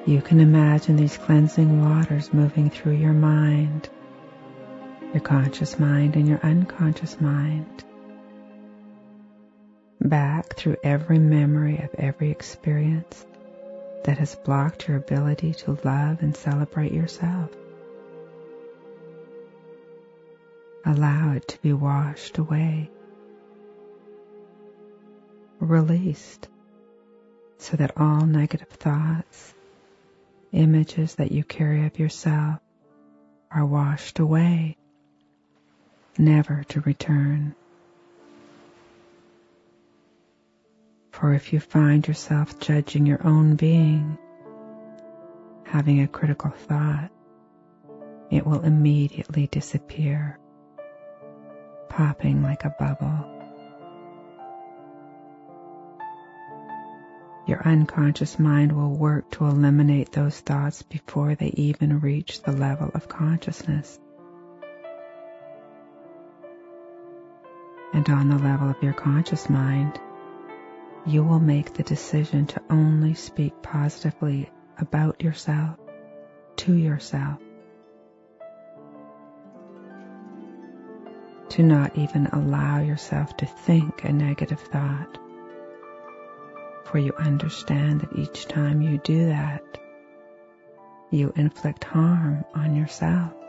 You can imagine these cleansing waters moving through your mind, your conscious mind and your unconscious mind, back through every memory of every experience that has blocked your ability to love and celebrate yourself. Allow it to be washed away, released, so that all negative thoughts, images that you carry of yourself are washed away, never to return. For if you find yourself judging your own being, having a critical thought, it will immediately disappear, popping like a bubble. Your unconscious mind will work to eliminate those thoughts before they even reach the level of consciousness. And on the level of your conscious mind, you will make the decision to only speak positively about yourself, to yourself, to not even allow yourself to think a negative thought. For you understand that each time you do that, you inflict harm on yourself.